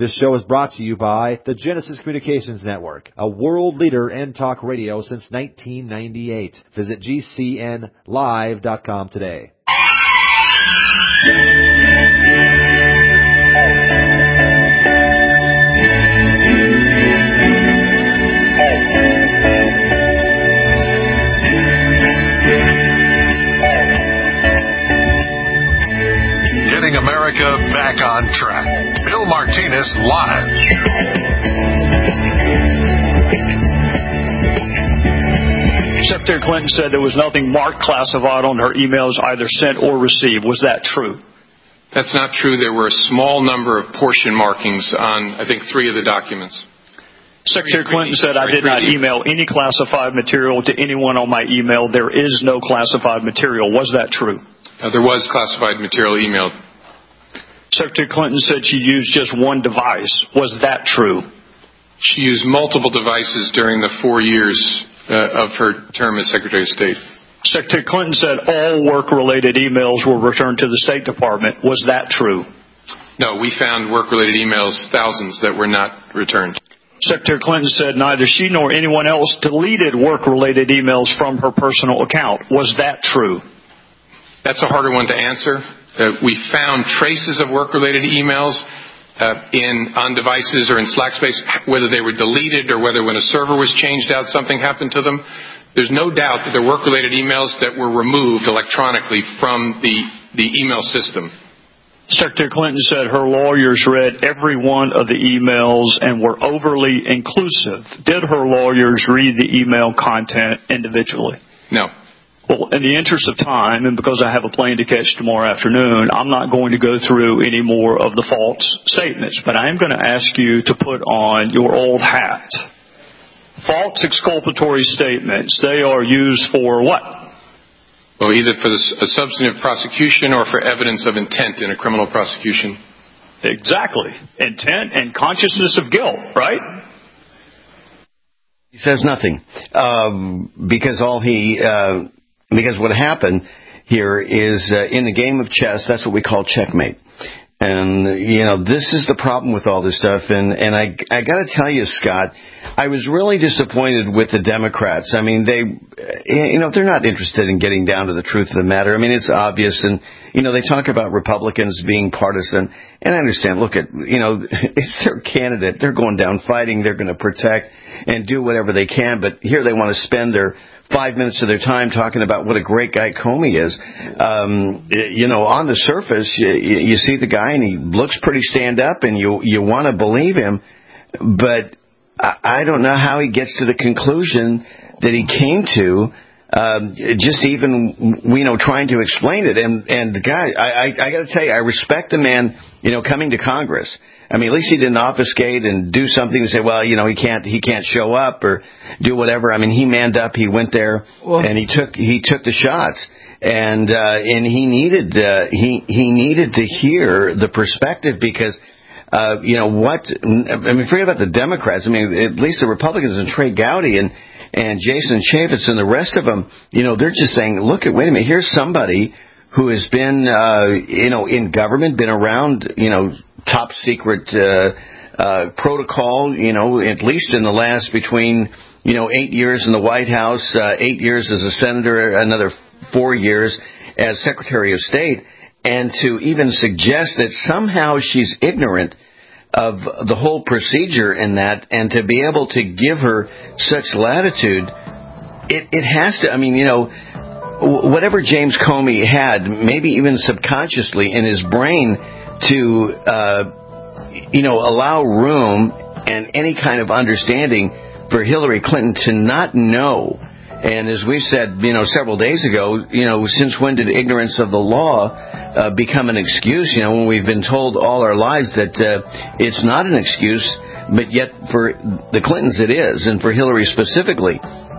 This show is brought to you by the Genesis Communications Network, a world leader in talk radio since 1998. Visit GCNlive.com today. Getting America back on track. Bill Martinez live. Secretary Clinton said there was nothing marked classified on her emails either sent or received. Was that true? That's not true. There were a small number of portion markings on, I think, 3 of the documents. Secretary Clinton said, I did not email any classified material to anyone on my email. There is no classified material. Was that true? There was classified material emailed. Secretary Clinton said she used just one device. Was that true? She used multiple devices during the 4 years of her term as Secretary of State. Secretary Clinton said all work-related emails were returned to the State Department. Was that true? No, we found work-related emails, thousands, that were not returned. Secretary Clinton said neither she nor anyone else deleted work-related emails from her personal account. Was that true? That's a harder one to answer. We found traces of work-related emails on devices or in Slack space, whether they were deleted or whether when a server was changed out, something happened to them. There's no doubt that there were work-related emails that were removed electronically from the email system. Secretary Clinton said her lawyers read every one of the emails and were overly inclusive. Did her lawyers read the email content individually? No. Well, in the interest of time, and because I have a plane to catch tomorrow afternoon, I'm not going to go through any more of the false statements, but I am going to ask you to put on your old hat. False exculpatory statements, they are used for what? Well, either for a substantive prosecution or for evidence of intent in a criminal prosecution. Exactly. Intent and consciousness of guilt, right? He says nothing. Because what happened here is in the game of chess, that's what we call checkmate. And, this is the problem with all this stuff. And I got to tell you, Scott, I was really disappointed with the Democrats. I mean, they're not interested in getting down to the truth of the matter. I mean, it's obvious. And, they talk about Republicans being partisan. And I understand, look it's their candidate. They're going down fighting. They're going to protect and do whatever they can. But here they want to spend their 5 minutes of their time talking about what a great guy Comey is. On the surface, you see the guy and he looks pretty stand up and you want to believe him. But I don't know how he gets to the conclusion that he came to, just even, trying to explain it. And the guy, I got to tell you, I respect the man, coming to Congress. I mean, at least he didn't obfuscate and do something and say, well, he can't show up or do whatever. I mean, he manned up, he went there, and he took the shots. And he needed to hear the perspective because, forget about the Democrats. I mean, at least the Republicans and Trey Gowdy and Jason Chaffetz and the rest of them, they're just saying, wait a minute, here's somebody who has been, in government, been around, top secret protocol, at least in the last between, 8 years in the White House, 8 years as a senator, another 4 years as Secretary of State, and to even suggest that somehow she's ignorant of the whole procedure in that, and to be able to give her such latitude, it has to, whatever James Comey had, maybe even subconsciously in his brain, to allow room and any kind of understanding for Hillary Clinton to not know. And as we said, several days ago, since when did ignorance of the law become an excuse? When we've been told all our lives that it's not an excuse, but yet for the Clintons it is, and for Hillary specifically.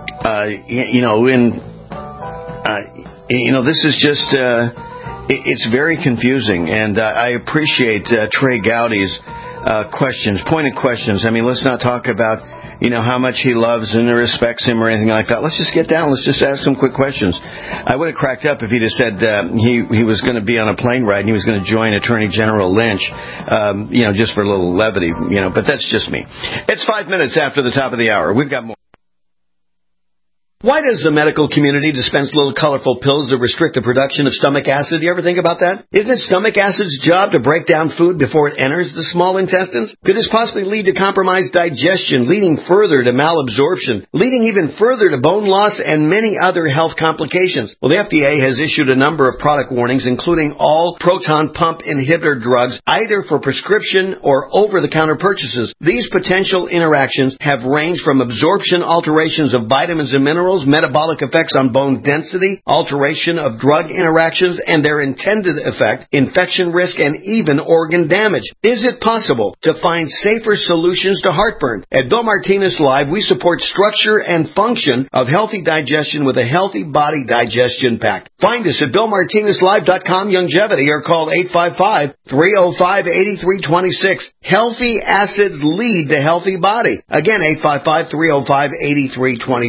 This is just, it's very confusing, and I appreciate Trey Gowdy's pointed questions. I mean, let's not talk about, how much he loves and respects him or anything like that. Let's just get down. Let's just ask some quick questions. I would have cracked up if he'd have said he was going to be on a plane ride and he was going to join Attorney General Lynch, just for a little levity, but that's just me. It's 5 minutes after the top of the hour. We've got more. Why does the medical community dispense little colorful pills that restrict the production of stomach acid? You ever think about that? Isn't it stomach acid's job to break down food before it enters the small intestines? Could this possibly lead to compromised digestion, leading further to malabsorption, leading even further to bone loss and many other health complications? Well, the FDA has issued a number of product warnings, including all proton pump inhibitor drugs, either for prescription or over-the-counter purchases. These potential interactions have ranged from absorption alterations of vitamins and minerals, metabolic effects on bone density, alteration of drug interactions, and their intended effect, infection risk, and even organ damage. Is it possible to find safer solutions to heartburn? At Bill Martinez Live, we support structure and function of healthy digestion with a Healthy Body Digestion Pack. Find us at BillMartinezLive.com Longevity or call 855-305-8326. Healthy acids lead the healthy body. Again, 855-305-8326.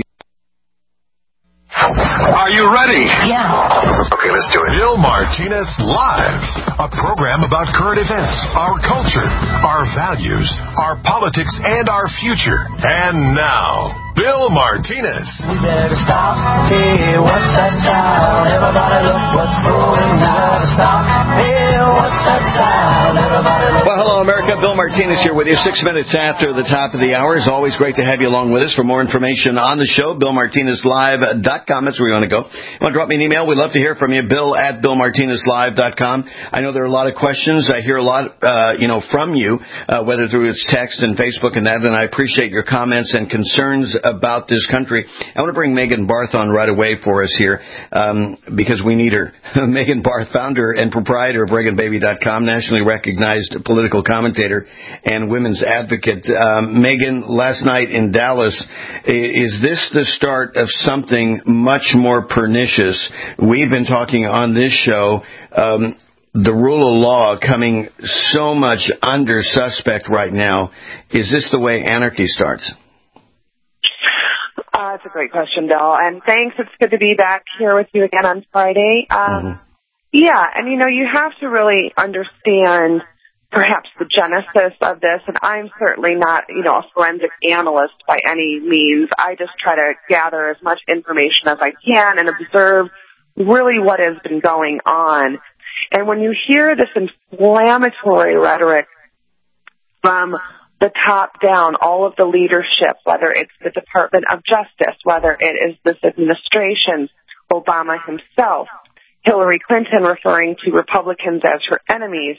Are you ready? Yeah. Okay, let's do it. Bill Martinez Live, a program about current events, our culture, our values, our politics, and our future. And now, Bill Martinez. We better stop. Hey, what's that sound? Everybody look what's going down. Stop. Hey, what's that sound? Everybody look. Well, hello, America. Bill Martinez here with you 6 minutes after the top of the hour. It's always great to have you along with us. For more information on the show, BillMartinezLive.com. That's where you want to go. You want to drop me an email? We'd love to hear from you. Bill@BillMartinezLive.com. I know there are a lot of questions. I hear a lot, from you, whether through its text and Facebook and that, and I appreciate your comments and concerns about this country. I want to bring Megan Barth on right away for us here, because we need her. Megan Barth, founder and proprietor of ReaganBaby.com, nationally recognized political commentator and women's advocate. Megan, last night in Dallas, is this the start of something much more pernicious? We've been talking on this show, the rule of law coming so much under suspect right now. Is this the way anarchy starts? That's a great question, Bill. And thanks. It's good to be back here with you again on Friday. Yeah, and you have to really understand perhaps the genesis of this. And I'm certainly not, a forensic analyst by any means. I just try to gather as much information as I can and observe really what has been going on. And when you hear this inflammatory rhetoric from the top down, all of the leadership, whether it's the Department of Justice, whether it is this administration, Obama himself, Hillary Clinton referring to Republicans as her enemies,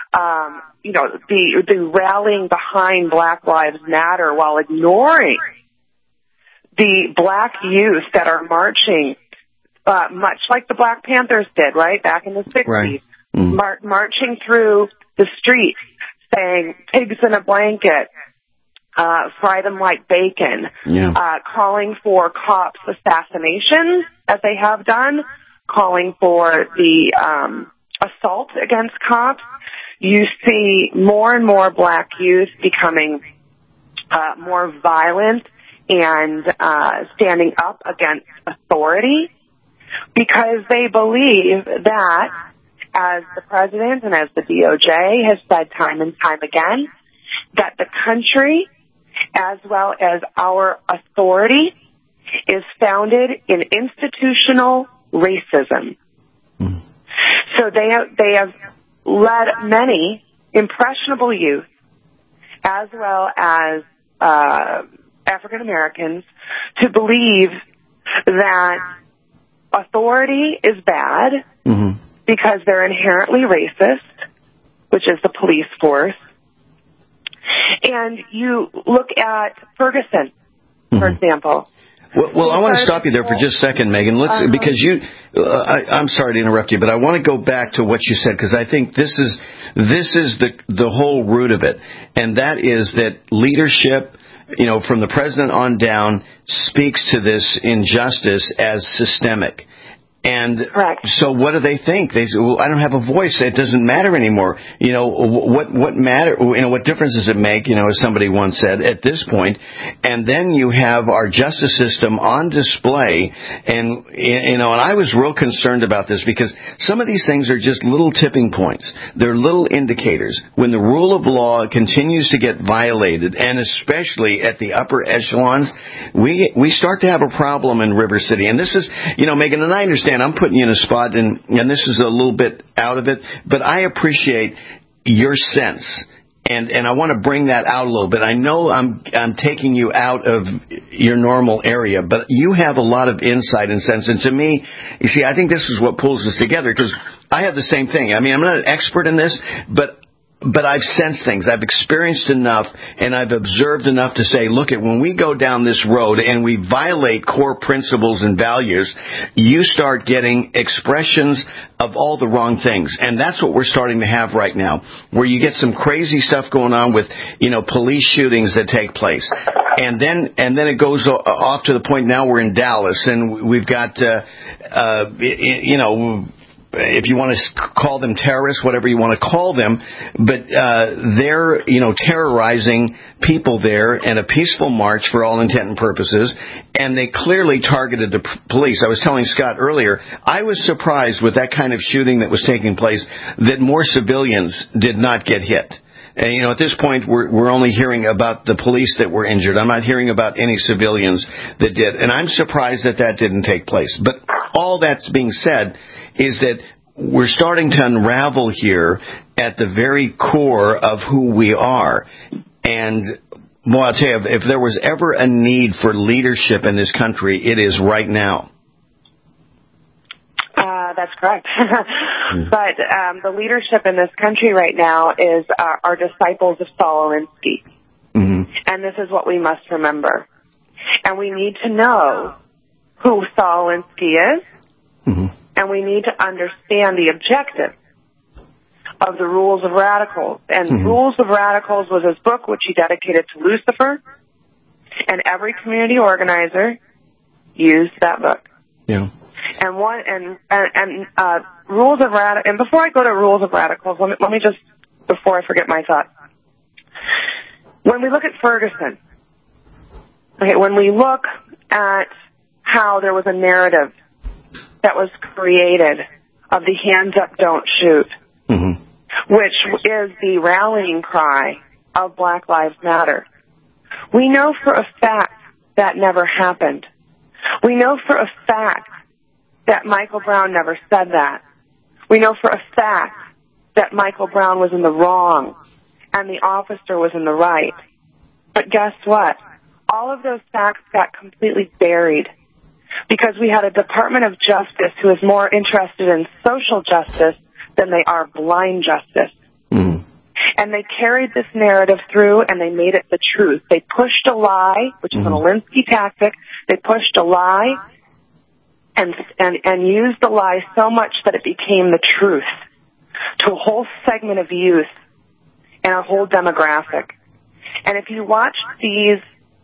the rallying behind Black Lives Matter while ignoring the black youth that are marching, much like the Black Panthers did, right, back in the 60s, right. Marching through the streets, saying pigs in a blanket, fry them like bacon, calling for cops' assassinations, as they have done, calling for the assault against cops. You see more and more black youth becoming more violent and standing up against authority because they believe that, as the president and as the DOJ has said time and time again, that the country, as well as our authority, is founded in institutional racism. Mm. So they have led many impressionable youth, as well as African Americans, to believe that authority is bad, because they're inherently racist, which is the police force. And you look at Ferguson, for example. Well, I want to stop you there for just a second, Megan. Because I'm sorry to interrupt you, but I want to go back to what you said, because I think this is the whole root of it, and that is that leadership, from the president on down, speaks to this injustice as systemic. And Correct. so what do they think? They say, well, I don't have a voice. It doesn't matter anymore. What matter? What difference does it make? As somebody once said at this point. And then you have our justice system on display. And, and I was real concerned about this because some of these things are just little tipping points. They're little indicators. When the rule of law continues to get violated, and especially at the upper echelons, we start to have a problem in River City. And this is, Megan, and I understand I'm putting you in a spot, and this is a little bit out of it, but I appreciate your sense. And I want to bring that out a little bit. I know I'm taking you out of your normal area, but you have a lot of insight and sense. And to me, you see, I think this is what pulls us together, because I have the same thing. I mean, I'm not an expert in this, but I've sensed things. I've experienced enough, and I've observed enough to say, look, when we go down this road and we violate core principles and values, you start getting expressions of all the wrong things. And that's what we're starting to have right now, where you get some crazy stuff going on with, police shootings that take place. And then it goes off to the point now we're in Dallas, and we've got, if you want to call them terrorists, whatever you want to call them, but they're, terrorizing people there in a peaceful march for all intent and purposes, and they clearly targeted the police. I was telling Scott earlier, I was surprised with that kind of shooting that was taking place that more civilians did not get hit. And, at this point, we're only hearing about the police that were injured. I'm not hearing about any civilians that did. And I'm surprised that didn't take place. But all that's being said is that we're starting to unravel here at the very core of who we are. And, well, I'll tell you, if there was ever a need for leadership in this country, it is right now. That's correct. But the leadership in this country right now is our disciples of Saul Alinsky. Mm-hmm. And this is what we must remember. And we need to know who Saul Alinsky is. Mm-hmm. And we need to understand the objective of the Rules of Radicals. And Rules of Radicals was his book, which he dedicated to Lucifer. And every community organizer used that book. Yeah. And Rules of Radicals. And before I go to Rules of Radicals, let me just, before I forget my thought. When we look at Ferguson, okay, when we look at how there was a narrative that was created of the hands up, don't shoot, which is the rallying cry of Black Lives Matter. We know for a fact that never happened. We know for a fact that Michael Brown never said that. We know for a fact that Michael Brown was in the wrong and the officer was in the right. But guess what? All of those facts got completely buried because we had a Department of Justice who is more interested in social justice than they are blind justice. Mm-hmm. And they carried this narrative through and they made it the truth. They pushed a lie, which is an Alinsky tactic. They pushed a lie and used the lie so much that it became the truth to a whole segment of youth and a whole demographic. And if you watched these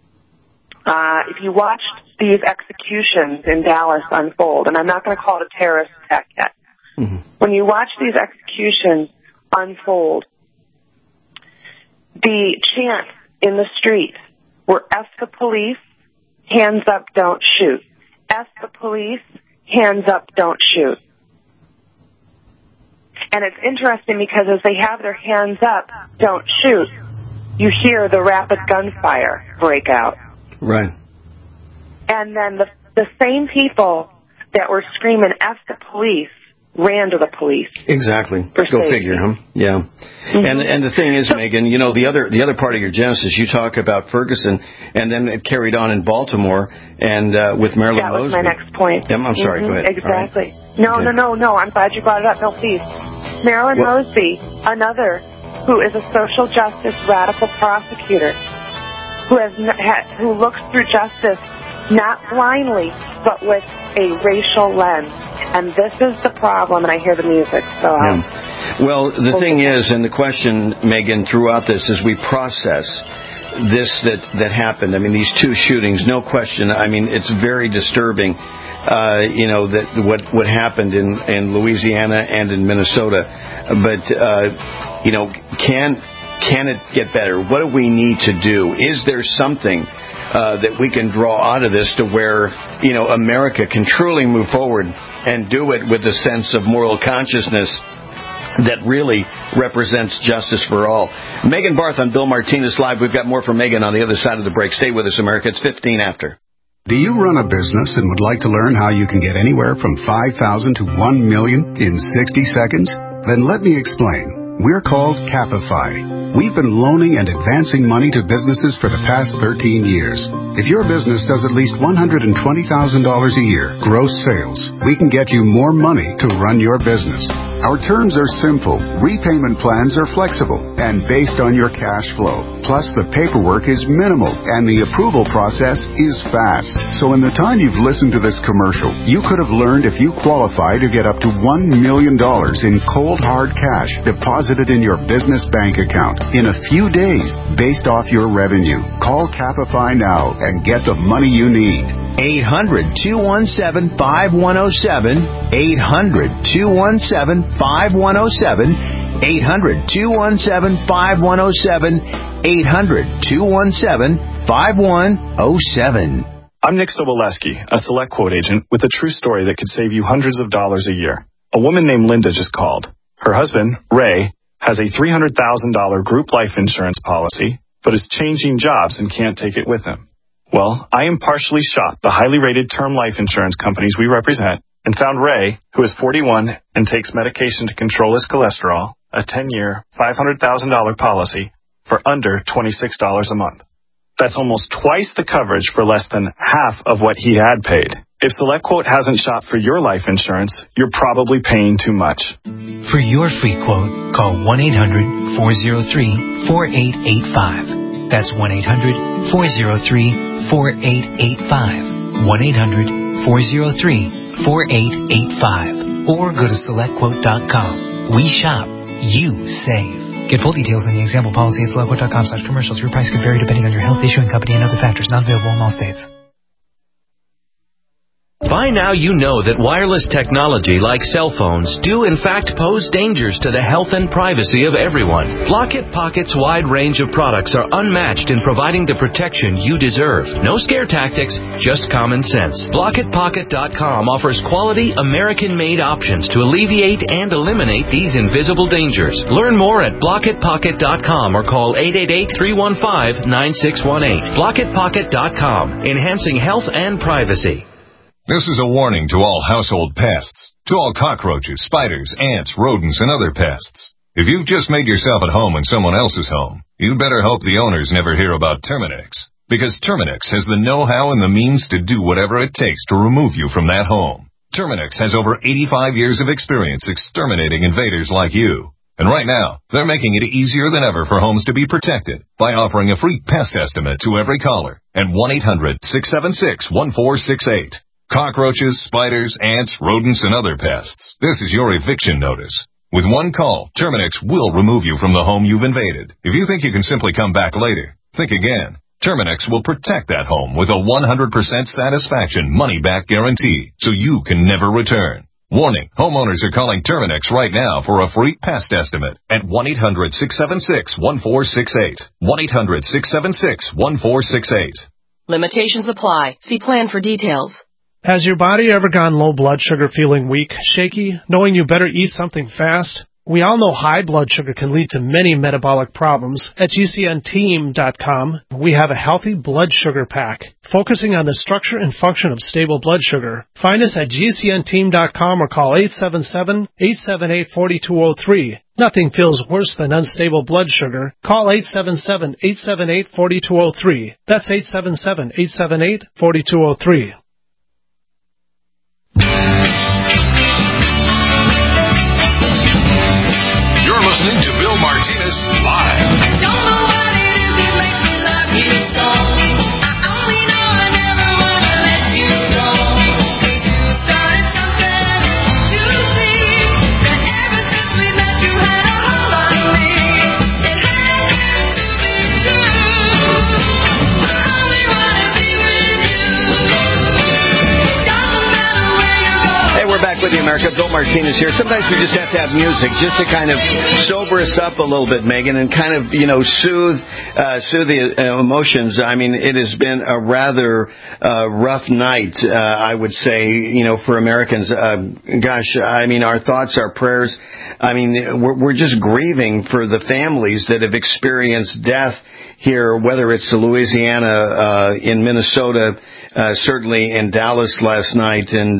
executions in Dallas unfold, and I'm not going to call it a terrorist attack yet, when you watch these executions unfold, the chants in the streets were F the police, hands up, don't shoot. F the police, hands up, don't shoot. And it's interesting because as they have their hands up, don't shoot, you hear the rapid gunfire break out. Right. And then the same people that were screaming F the police ran to the police. Exactly. Go figure, huh? Yeah. Mm-hmm. And the thing is, Megan, you know, the other part of your genesis, you talk about Ferguson, and then it carried on in Baltimore and with Marilyn Mosby. That was my next point. I'm sorry. Go ahead. Exactly. Right. No. I'm glad you brought it up. No, please. Marilyn Mosby, another who is a social justice radical prosecutor, who looks through justice not blindly, but with a racial lens. And this is the problem, and I hear the music. So, well, the thing is, and the question, Megan, throughout this, is we process this that happened. I mean, these two shootings, no question. I mean, it's very disturbing. that what happened in Louisiana and in Minnesota. But, can it get better? What do we need to do? Is there something that we can draw out of this to where, America can truly move forward and do it with a sense of moral consciousness that really represents justice for all? Megan Barth on Bill Martinez Live. We've got more from Megan on the other side of the break. Stay with us, America. It's 15 after. Do you run a business and would like to learn how you can get anywhere from 5,000 to 1 million in 60 seconds? Then let me explain. We're called Capify. We've been loaning and advancing money to businesses for the past 13 years. If your business does at least $120,000 a year gross sales, we can get you more money to run your business. Our terms are simple, repayment plans are flexible, and based on your cash flow. Plus, the paperwork is minimal, and the approval process is fast. So in the time you've listened to this commercial, you could have learned if you qualify to get up to $1 million in cold hard cash deposited in your business bank account in a few days based off your revenue. Call Capify now and get the money you need. 800-217-5107. 800-217-5107. 800-217-5107. 800-217-5107. I'm Nick Soboleski, a Select Quote agent with a true story that could save you hundreds of dollars a year. A woman named Linda just called. Her husband, Ray, has a $300,000 group life insurance policy, but is changing jobs and can't take it with him. Well, I impartially shopped the highly rated term life insurance companies we represent and found Ray, who is 41 and takes medication to control his cholesterol, a 10-year, $500,000 policy for under $26 a month. That's almost twice the coverage for less than half of what he had paid. If SelectQuote hasn't shopped for your life insurance, you're probably paying too much. For your free quote, call 1-800-403-4885. That's 1-800-403-4885. 1-800-403-4885. Or go to SelectQuote.com. We shop. You save. Get full details in the example policy at SelectQuote.com/commercials. Your price could vary depending on your health, issuing company, and other factors. Not available in all states. By now you know that wireless technology like cell phones do in fact pose dangers to the health and privacy of everyone. Blockit Pocket's wide range of products are unmatched in providing the protection you deserve. No scare tactics, just common sense. BlockitPocket.com offers quality American-made options to alleviate and eliminate these invisible dangers. Learn more at BlockitPocket.com or call 888-315-9618. BlockitPocket.com, enhancing health and privacy. This is a warning to all household pests, to all cockroaches, spiders, ants, rodents, and other pests. If you've just made yourself at home in someone else's home, you better hope the owners never hear about Terminix, because Terminix has the know-how and the means to do whatever it takes to remove you from that home. Terminix has over 85 years of experience exterminating invaders like you. And right now, they're making it easier than ever for homes to be protected by offering a free pest estimate to every caller at 1-800-676-1468. Cockroaches, spiders, ants, rodents, and other pests. This is your eviction notice. With one call, Terminix will remove you from the home you've invaded. If you think you can simply come back later, think again. Terminix will protect that home with a 100% satisfaction money-back guarantee, so you can never return. Warning, homeowners are calling Terminix right now for a free pest estimate at 1-800-676-1468. 1-800-676-1468. Limitations apply. See plan for details. Has your body ever gone low blood sugar, feeling weak, shaky, knowing you better eat something fast? We all know high blood sugar can lead to many metabolic problems. At GCNteam.com, we have a healthy blood sugar pack, focusing on the structure and function of stable blood sugar. Find us at GCNteam.com or call 877-878-4203. Nothing feels worse than unstable blood sugar. Call 877-878-4203. That's 877-878-4203. You're listening to Bill Martinez Live. Don't know what it is that makes me love you so. I only know I never want to let you go. 'Cause you started something to me that ever since we met you had a hold on me. It had to be true. I only want to be with you. Doesn't matter Martinez here. Sometimes we just have to have music just to kind of sober us up a little bit, Megan, and kind of, soothe the emotions. I mean, it has been a rather rough night, I would say, for Americans. Gosh, I mean, our thoughts, our prayers, I mean, we're just grieving for the families that have experienced death here, whether it's Louisiana, in Minnesota, certainly in Dallas last night. And,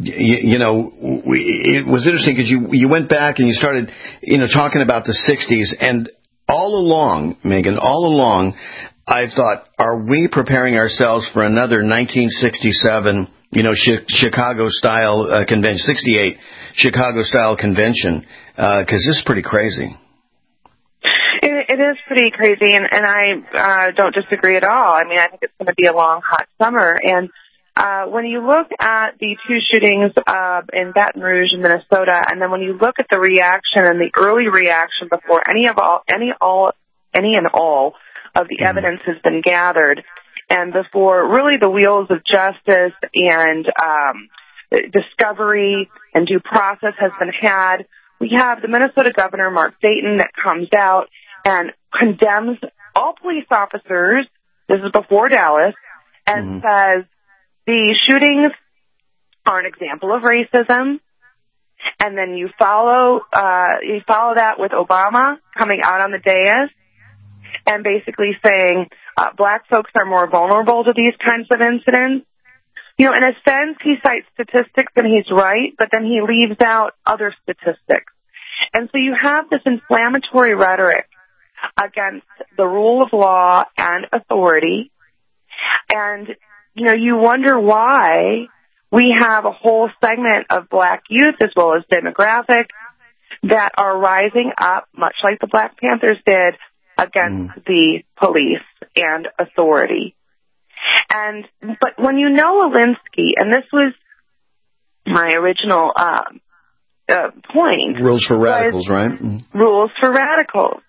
it was interesting because you went back and you started, talking about the 60s. And all along, Megan, I thought, are we preparing ourselves for another 1967, Chicago-style convention, 68 Chicago-style convention? Because this is pretty crazy. It is pretty crazy, and I don't disagree at all. I mean, I think it's going to be a long, hot summer. And when you look at the two shootings in Baton Rouge, Minnesota, and then when you look at the reaction and the early reaction before any and all of the evidence has been gathered, and before really the wheels of justice and discovery and due process has been had, we have the Minnesota governor, Mark Dayton, that comes out and condemns all police officers, this is before Dallas, and says the shootings are an example of racism. And then you follow that with Obama coming out on the dais and basically saying black folks are more vulnerable to these kinds of incidents. In a sense, he cites statistics and he's right, but then he leaves out other statistics. And so you have this inflammatory rhetoric against the rule of law and authority. And, you wonder why we have a whole segment of black youth as well as demographic that are rising up, much like the Black Panthers did, against the police and authority. But when Alinsky, and this was my original point. Rules for radicals, right? Rules for radicals.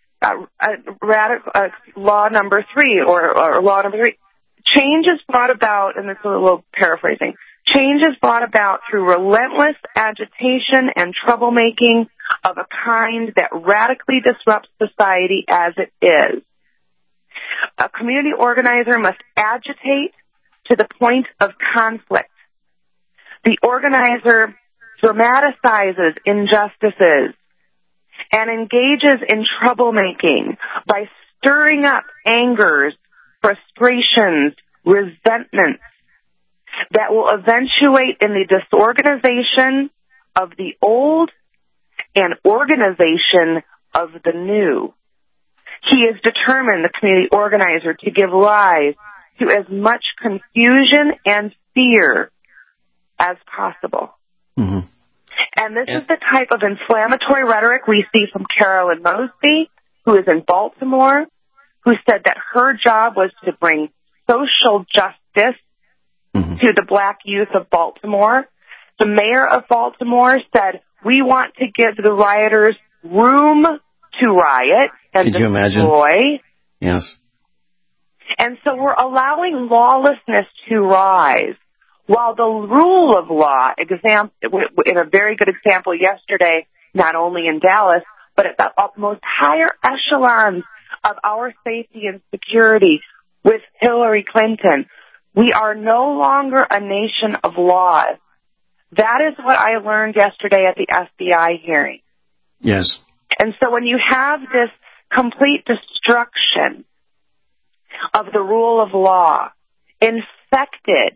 Law number 3, or law number 3. Change is brought about, and this is a little paraphrasing, change is brought about through relentless agitation and troublemaking of a kind that radically disrupts society as it is. A community organizer must agitate to the point of conflict. The organizer dramatizes injustices and engages in troublemaking by stirring up angers, frustrations, resentments that will eventuate in the disorganization of the old and organization of the new. He is determined, the community organizer, to give rise to as much confusion and fear as possible. Mm-hmm. And this is the type of inflammatory rhetoric we see from Carolyn Mosby, who is in Baltimore, who said that her job was to bring social justice to the black youth of Baltimore. The mayor of Baltimore said, we want to give the rioters room to riot and Could you imagine? destroy. Yes. And so we're allowing lawlessness to rise, while the rule of law, in a very good example yesterday, not only in Dallas, but at the utmost higher echelons of our safety and security with Hillary Clinton, we are no longer a nation of laws. That is what I learned yesterday at the FBI hearing. Yes. And so when you have this complete destruction of the rule of law infected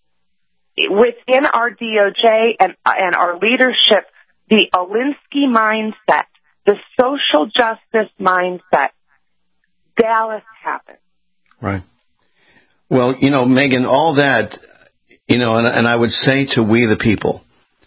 within our DOJ and our leadership, the Alinsky mindset, the social justice mindset, Dallas happened. Right. Well, Megan, all that, and I would say to we the people,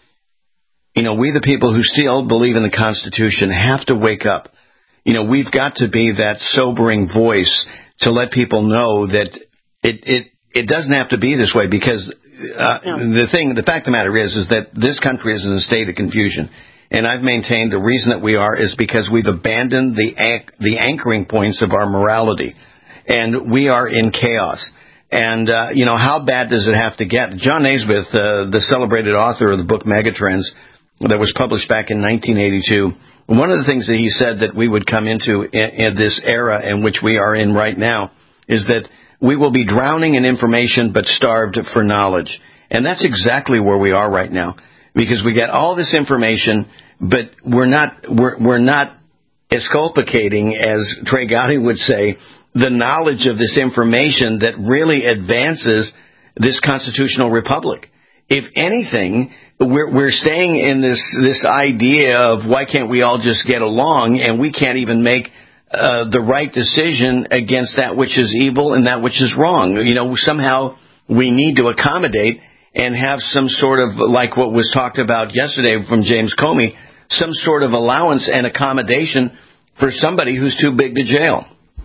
we the people who still believe in the Constitution have to wake up. We've got to be that sobering voice to let people know that it doesn't have to be this way, because the fact of the matter is that this country is in a state of confusion. And I've maintained the reason that we are is because we've abandoned the anchoring points of our morality. And we are in chaos. And, how bad does it have to get? John Naisbitt, the celebrated author of the book Megatrends, that was published back in 1982. One of the things that he said that we would come into in this era in which we are in right now is that we will be drowning in information but starved for knowledge. And that's exactly where we are right now, because we get all this information, but we're not exculpating, as Trey Gowdy would say, the knowledge of this information that really advances this constitutional republic. If anything, we're staying in this idea of why can't we all just get along, and we can't even make the right decision against that which is evil and that which is wrong. You know, somehow we need to accommodate and have some sort of, like what was talked about yesterday from James Comey, some sort of allowance and accommodation for somebody who's too big to jail.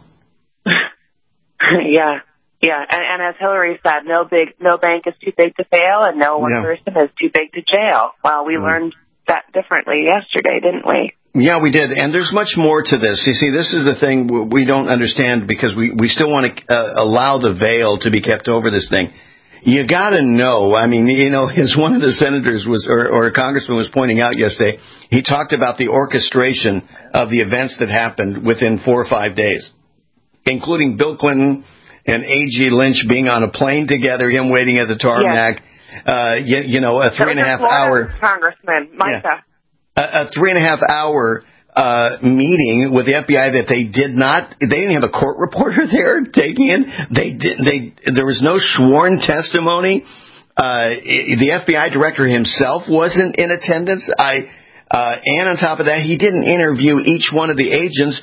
Yeah. And as Hillary said, no bank is too big to fail, and no one person is too big to jail. Well, we learned that differently yesterday, didn't we? Yeah, we did. And there's much more to this. You see, this is the thing we don't understand, because we still want to allow the veil to be kept over this thing. You got to know. I mean, you know, as one of the senators or a congressman was pointing out yesterday, he talked about the orchestration of the events that happened within 4 or 5 days, including Bill Clinton and A.G. Lynch being on a plane together, him waiting at the tarmac. Yes. You know, a 3.5 hour Congressman Micah. A 3.5 hour meeting with the FBI that they didn't have a court reporter there taking in. There was no sworn testimony. The FBI director himself wasn't in attendance. And on top of that, he didn't interview each one of the agents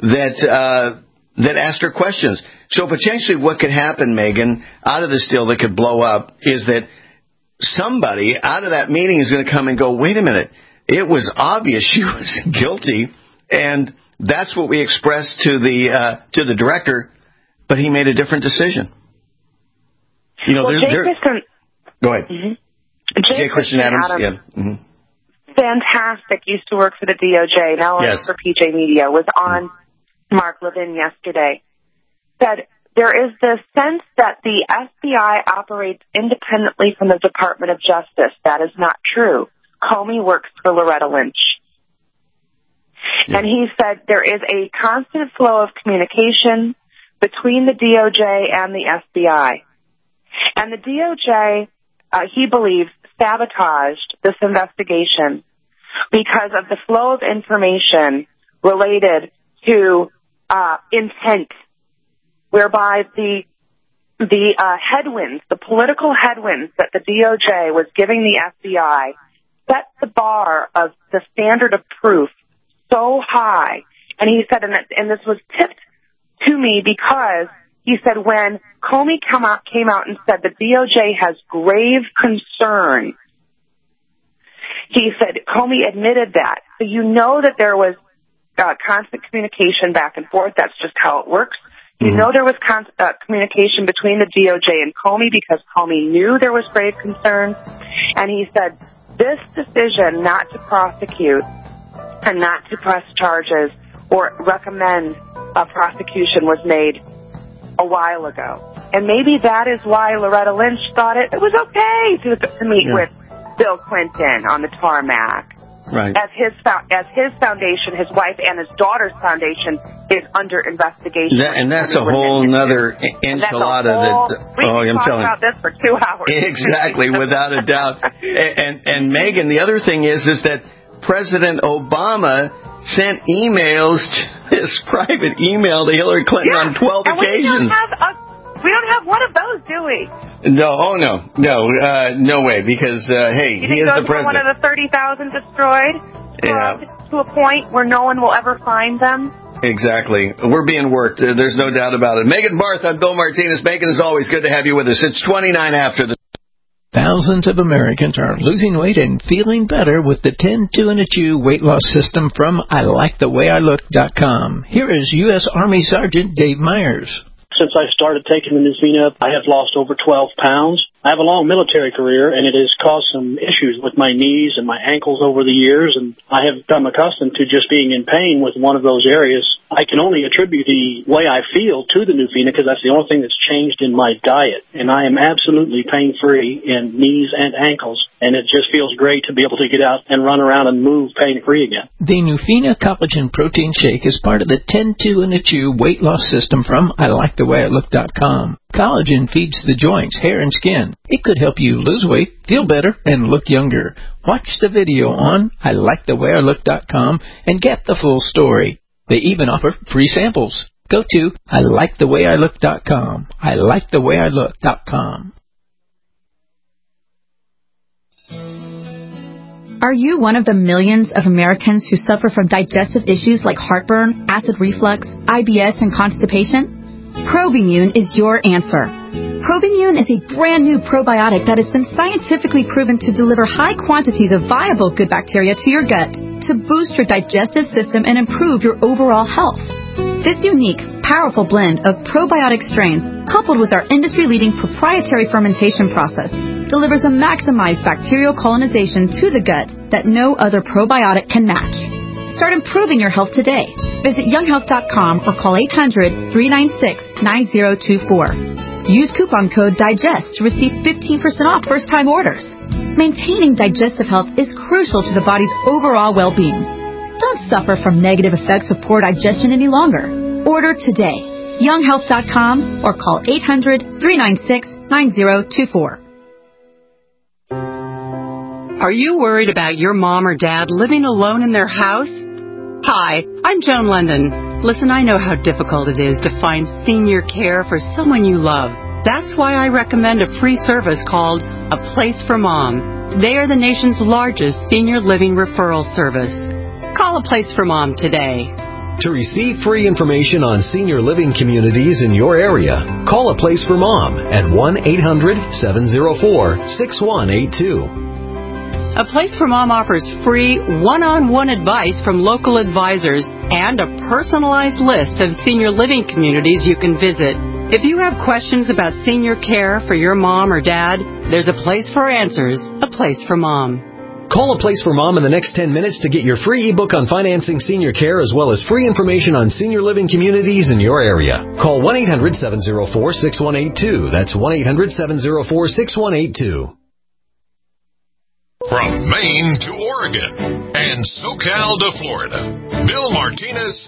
that asked her questions. So potentially what could happen, Megan, out of this deal that could blow up is that somebody out of that meeting is going to come and go, wait a minute, it was obvious she was guilty, and that's what we expressed to the director, but he made a different decision. You know, go ahead. Mm-hmm. J. Christian Adams. Yeah. Mm-hmm. Fantastic. Used to work for the DOJ. Now works for PJ Media. Was on Mark Levin yesterday. Said there is this sense that the FBI operates independently from the Department of Justice. That is not true. Comey works for Loretta Lynch. Yeah. And he said there is a constant flow of communication between the DOJ and the FBI. And the DOJ, he believes, sabotaged this investigation because of the flow of information related to intent, whereby the headwinds, the political headwinds that the DOJ was giving the FBI set the bar of the standard of proof so high. And he said, and this was tipped to me because he said when Comey came out and said the DOJ has grave concern, he said Comey admitted that. So you know that there was constant communication back and forth. That's just how it works. You know there was communication between the DOJ and Comey because Comey knew there was grave concern. And he said this decision not to prosecute and not to press charges or recommend a prosecution was made a while ago. And maybe that is why Loretta Lynch thought it was okay to meet with Bill Clinton on the tarmac. Right. As his foundation, his wife and his daughter's foundation is under investigation. And that's a whole nother enchilada. We can talk about this for 2 hours. Exactly, without a doubt. And Megan, the other thing is that President Obama sent emails, his private email to Hillary Clinton on 12 occasions. We don't have one of those, do we? No, no way, because, hey, he is the president. One of the 30,000 destroyed to a point where no one will ever find them. Exactly. We're being worked. There's no doubt about it. Megan Barth, I'm Bill Martinez. Megan, as always, good to have you with us. It's 29 after the... Thousands of Americans are losing weight and feeling better with the 10, 2, and a Chew weight loss system from ILikeTheWayILook.com. Here is U.S. Army Sergeant Dave Myers. Since I started taking the Nizvina, I have lost over 12 pounds. I have a long military career, and it has caused some issues with my knees and my ankles over the years, and I have become accustomed to just being in pain with one of those areas. I can only attribute the way I feel to the Nufina because that's the only thing that's changed in my diet, and I am absolutely pain-free in knees and ankles, and it just feels great to be able to get out and run around and move pain-free again. The Nufina Collagen Protein Shake is part of the 10-2 in a Chew weight loss system from ILikeTheWayILook.com. Collagen feeds the joints, hair, and skin. It could help you lose weight, feel better, and look younger. Watch the video on ILikeTheWayILook.com and get the full story. They even offer free samples. Go to ILikeTheWayILook.com. ILikeTheWayILook.com. Are you one of the millions of Americans who suffer from digestive issues like heartburn, acid reflux, IBS, and constipation? Probimune is your answer. Probimune is a brand new probiotic that has been scientifically proven to deliver high quantities of viable good bacteria to your gut to boost your digestive system and improve your overall health. This unique, powerful blend of probiotic strains, coupled with our industry-leading proprietary fermentation process, delivers a maximized bacterial colonization to the gut that no other probiotic can match. Start improving your health today. Visit younghealth.com or call 800-396-9024. Use coupon code DIGEST to receive 15% off first-time orders. Maintaining digestive health is crucial to the body's overall well-being. Don't suffer from negative effects of poor digestion any longer. Order today. younghealth.com or call 800-396-9024. Are you worried about your mom or dad living alone in their house? Hi, I'm Joan London. Listen, I know how difficult it is to find senior care for someone you love. That's why I recommend a free service called A Place for Mom. They are the nation's largest senior living referral service. Call A Place for Mom today. To receive free information on senior living communities in your area, call A Place for Mom at 1-800-704-6182. A Place for Mom offers free one-on-one advice from local advisors and a personalized list of senior living communities you can visit. If you have questions about senior care for your mom or dad, there's a place for answers, A Place for Mom. Call A Place for Mom in the next 10 minutes to get your free ebook on financing senior care as well as free information on senior living communities in your area. Call 1-800-704-6182. That's 1-800-704-6182. From Maine to Oregon and SoCal to Florida, Bill Martinez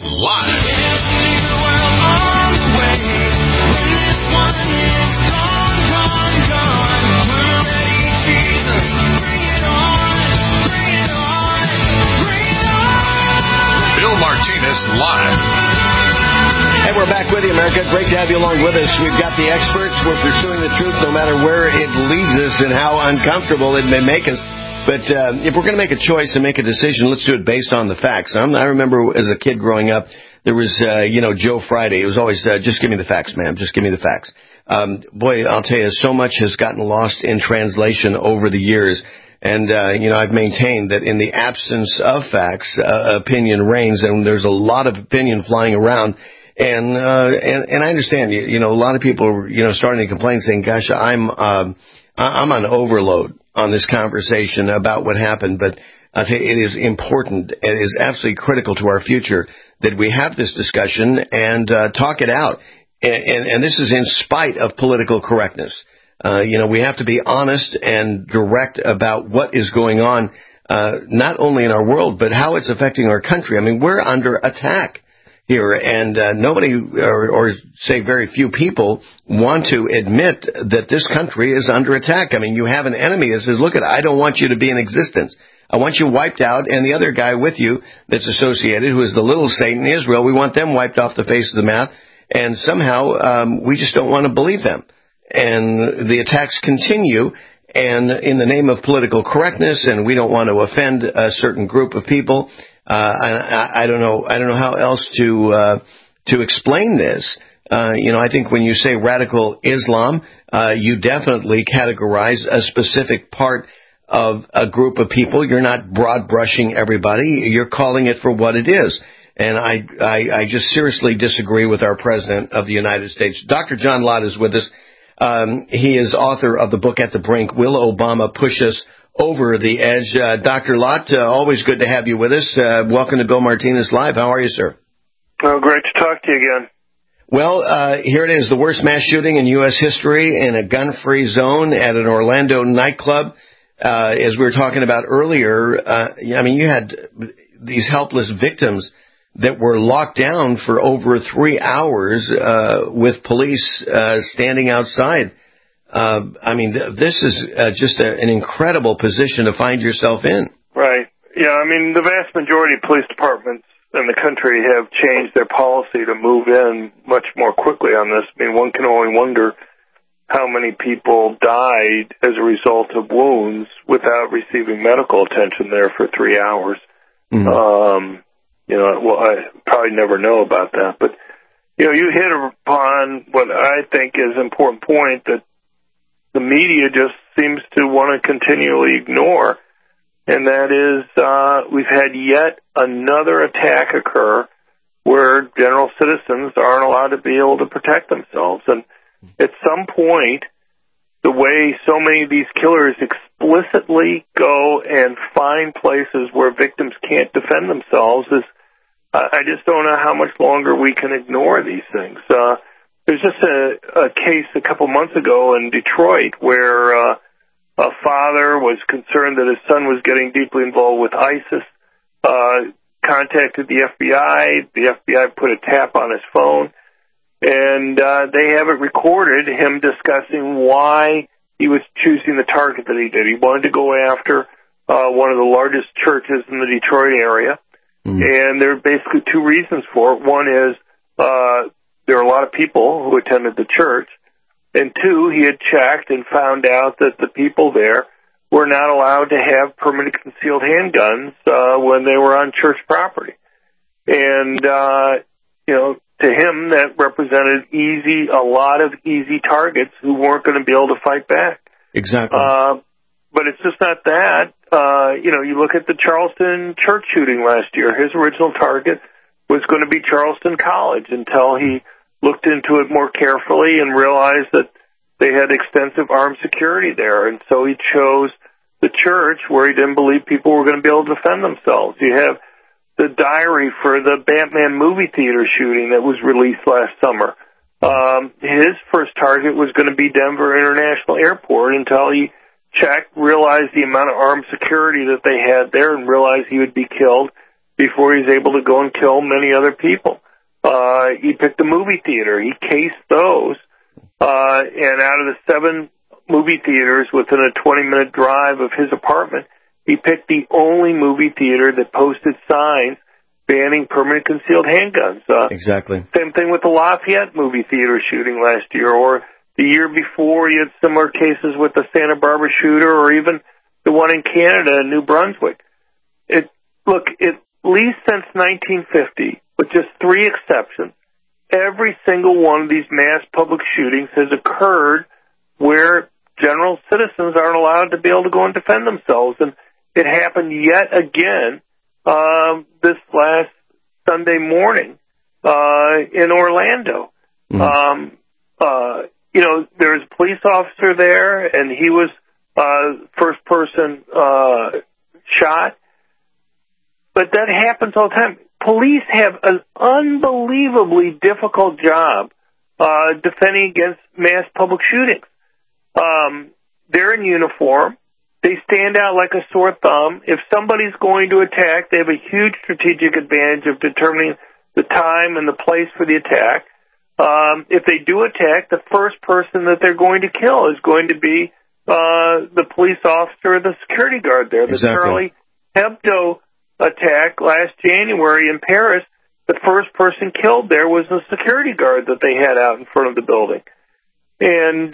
Bill Martinez Live. And we're back with you, America. Great to have you along with us. We've got the experts. We're pursuing the truth no matter where it leads us and how uncomfortable it may make us. But if we're going to make a choice and make a decision, let's do it based on the facts. I remember as a kid growing up, there was, Joe Friday. It was always, just give me the facts, ma'am. Just give me the facts. Boy, I'll tell you, so much has gotten lost in translation over the years. And, I've maintained that in the absence of facts, opinion reigns, and there's a lot of opinion flying around. And I understand, a lot of people are, starting to complain saying, gosh, I'm on overload on this conversation about what happened, but I think it is important, it is absolutely critical to our future that we have this discussion and talk it out. And this is in spite of political correctness. We have to be honest and direct about what is going on, not only in our world, but how it's affecting our country. I mean, we're under attack here, and nobody, or say very few people, want to admit that this country is under attack. I mean, you have an enemy that says, look, I don't want you to be in existence. I want you wiped out, and the other guy with you that's associated, who is the little Satan, Israel, we want them wiped off the face of the map, and somehow we just don't want to believe them. And the attacks continue, and in the name of political correctness, and we don't want to offend a certain group of people, I don't know how else to explain this. I think when you say radical Islam, you definitely categorize a specific part of a group of people. You're not broad brushing everybody. You're calling it for what it is. And I just seriously disagree with our President of the United States. Dr. John Lott is with us. He is author of the book At the Brink, Will Obama Push Us Over the Edge? Dr. Lott, always good to have you with us. Welcome to Bill Martinez Live. How are you, sir? Oh, great to talk to you again. Well, here it is, the worst mass shooting in U.S. history in a gun-free zone at an Orlando nightclub. As we were talking about earlier, you had these helpless victims that were locked down for over 3 hours with police standing outside. This is just an incredible position to find yourself in. Right. Yeah, the vast majority of police departments in the country have changed their policy to move in much more quickly on this. One can only wonder how many people died as a result of wounds without receiving medical attention there for 3 hours. Mm-hmm. I probably never know about that. But, you hit upon what I think is an important point that the media just seems to want to continually ignore. And that is, we've had yet another attack occur where general citizens aren't allowed to be able to protect themselves. And at some point, the way so many of these killers explicitly go and find places where victims can't defend themselves is, I just don't know how much longer we can ignore these things. There's just a case a couple months ago in Detroit where a father was concerned that his son was getting deeply involved with ISIS, contacted the FBI. The FBI put a tap on his phone, and they have it recorded, him discussing why he was choosing the target that he did. He wanted to go after one of the largest churches in the Detroit area, and there are basically two reasons for it. One is there are a lot of people who attended the church, and two, he had checked and found out that the people there were not allowed to have permanent concealed handguns when they were on church property. And, to him, that represented a lot of easy targets who weren't going to be able to fight back. Exactly. But it's just not that. You look at the Charleston church shooting last year. His original target was going to be Charleston College until he looked into it more carefully and realized that they had extensive armed security there. And so he chose the church where he didn't believe people were going to be able to defend themselves. You have the diary for the Batman movie theater shooting that was released last summer. His first target was going to be Denver International Airport until he checked, realized the amount of armed security that they had there, and realized he would be killed before he was able to go and kill many other people. He picked a movie theater. He cased those. And out of the 7 movie theaters within a 20-minute drive of his apartment, he picked the only movie theater that posted signs banning permanent concealed handguns. Exactly. Same thing with the Lafayette movie theater shooting last year, or the year before you had similar cases with the Santa Barbara shooter, or even the one in Canada in New Brunswick. At least since 1950, with just 3 exceptions, every single one of these mass public shootings has occurred where general citizens aren't allowed to be able to go and defend themselves. And it happened yet again this last Sunday morning in Orlando. There's a police officer there, and he was first person shot. But that happens all the time. Police have an unbelievably difficult job defending against mass public shootings. They're in uniform. They stand out like a sore thumb. If somebody's going to attack, they have a huge strategic advantage of determining the time and the place for the attack. If they do attack, the first person that they're going to kill is going to be the police officer or the security guard there. The Charlie Hebdo attack last January in Paris, the first person killed there was the security guard that they had out in front of the building. And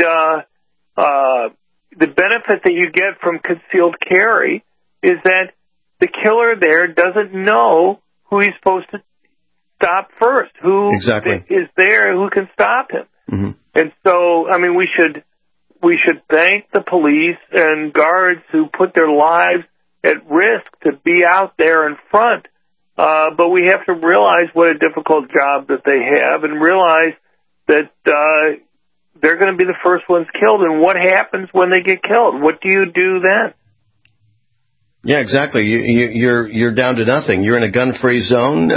the benefit that you get from concealed carry is that the killer there doesn't know who he's supposed to stop first, who is there, who can stop him. Mm-hmm. And so, we should thank the police and guards who put their lives at risk to be out there in front. But we have to realize what a difficult job that they have, and realize that they're going to be the first ones killed. And what happens when they get killed? What do you do then? Yeah, exactly. You're down to nothing. You're in a gun-free zone.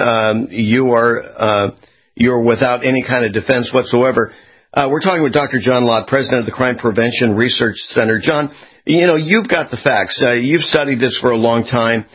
You're without any kind of defense whatsoever. We're talking with Dr. John Lott, president of the Crime Prevention Research Center. John, you've got the facts. You've studied this for a long time.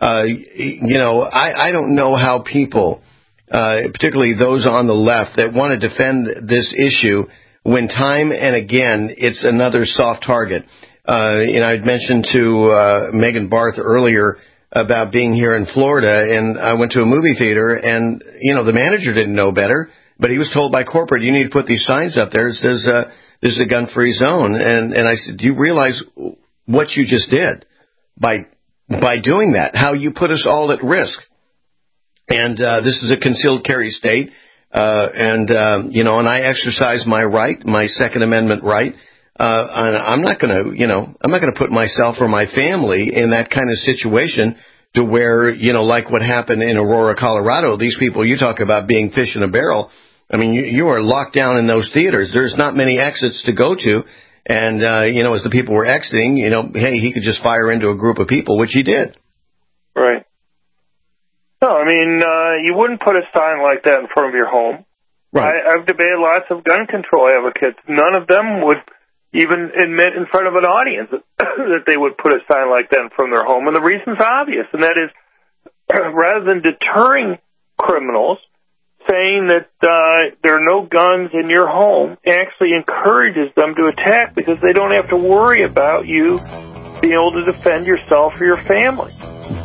I don't know how people, particularly those on the left, that want to defend this issue when time and again it's another soft target. I'd mentioned to Megan Barth earlier about being here in Florida, and I went to a movie theater, and, the manager didn't know better, but he was told by corporate, you need to put these signs up there. It says, this is a gun-free zone. And I said, do you realize what you just did by doing that, how you put us all at risk? And this is a concealed carry state, and I exercise my right, my Second Amendment right. And I'm not going to put myself or my family in that kind of situation to where, like what happened in Aurora, Colorado, these people you talk about being fish in a barrel. I mean, you are locked down in those theaters. There's not many exits to go to. And, as the people were exiting, hey, he could just fire into a group of people, which he did. Right. No, I mean, you wouldn't put a sign like that in front of your home. Right. I've debated lots of gun control advocates. None of them would even admit in front of an audience that they would put a sign like that in front of their home. And the reason's obvious, and that is rather than deterring criminals, saying that there are no guns in your home actually encourages them to attack because they don't have to worry about you being able to defend yourself or your family.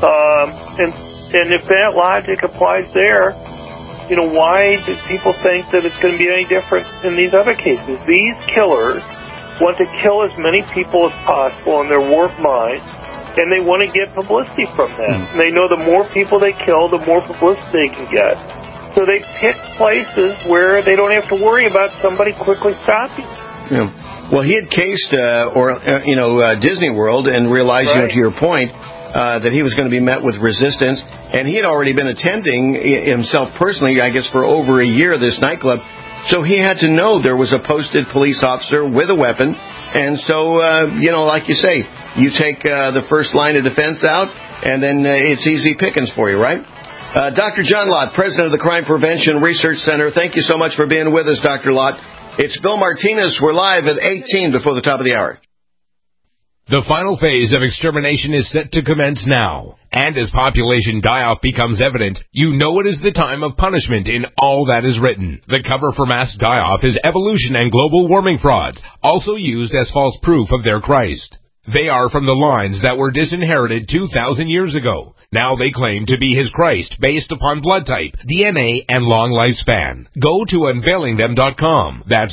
And if that logic applies there, why do people think that it's going to be any different in these other cases? These killers want to kill as many people as possible in their warped mind, and they want to get publicity from that. And they know the more people they kill, the more publicity they can get. So they pick places where they don't have to worry about somebody quickly stopping. Yeah. Well, he had cased Disney World and realized, right. To your point, that he was going to be met with resistance, and he had already been attending himself personally, I guess, for over a year, this nightclub. So he had to know there was a posted police officer with a weapon. And so, like you say, you take the first line of defense out, and then it's easy pickings for you, right? Dr. John Lott, president of the Crime Prevention Research Center, thank you so much for being with us, Dr. Lott. It's Bill Martinez. We're live at 18 before the top of the hour. The final phase of extermination is set to commence now. And as population die-off becomes evident, you know it is the time of punishment in all that is written. The cover for mass die-off is evolution and global warming frauds, also used as false proof of their Christ. They are from the lines that were disinherited 2,000 years ago. Now they claim to be his Christ based upon blood type, DNA, and long lifespan. Go to unveilingthem.com. That's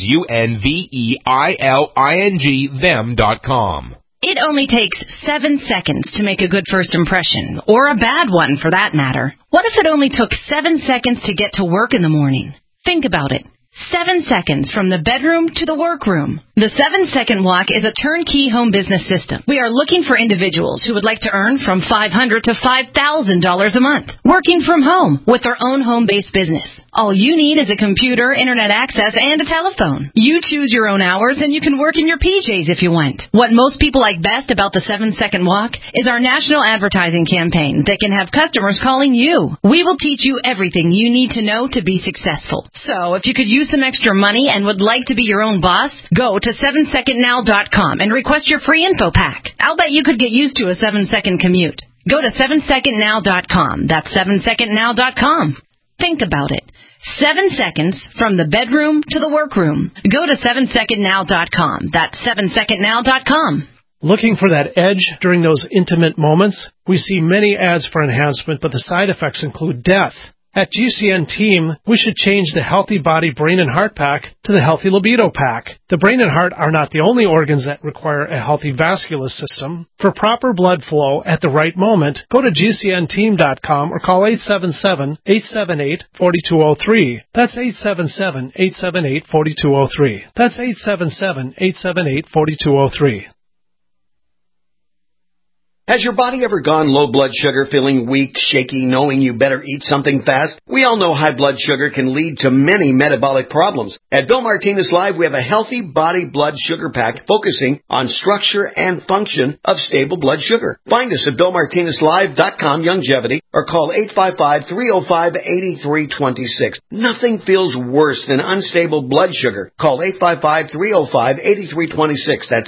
UNVEILING them.com. It only takes 7 seconds to make a good first impression, or a bad one for that matter. What if it only took 7 seconds to get to work in the morning? Think about it. 7 seconds from the bedroom to the workroom. The 7-Second Walk is a turnkey home business system. We are looking for individuals who would like to earn from $500 to $5,000 a month, working from home with their own home-based business. All you need is a computer, internet access, and a telephone. You choose your own hours, and you can work in your PJs if you want. What most people like best about the 7-Second Walk is our national advertising campaign that can have customers calling you. We will teach you everything you need to know to be successful. So if you could use some extra money and would like to be your own boss, go to 7secondnow.com and request your free info pack. I'll bet you could get used to a 7-second commute. Go to 7secondnow.com. That's 7secondnow.com. Think about it. 7 seconds from the bedroom to the workroom. Go to 7secondnow.com. That's 7secondnow.com. Looking for that edge during those intimate moments? We see many ads for enhancement, but the side effects include death. At GCN Team, we should change the Healthy Body Brain and Heart Pack to the Healthy Libido Pack. The brain and heart are not the only organs that require a healthy vascular system. For proper blood flow at the right moment, go to GCNteam.com or call 877-878-4203. That's 877-878-4203. That's 877-878-4203. Has your body ever gone low blood sugar, feeling weak, shaky, knowing you better eat something fast? We all know high blood sugar can lead to many metabolic problems. At Bill Martinez Live, we have a healthy body blood sugar pack focusing on structure and function of stable blood sugar. Find us at BillMartinezLive.com Longevity or call 855-305-8326. Nothing feels worse than unstable blood sugar. Call 855-305-8326. That's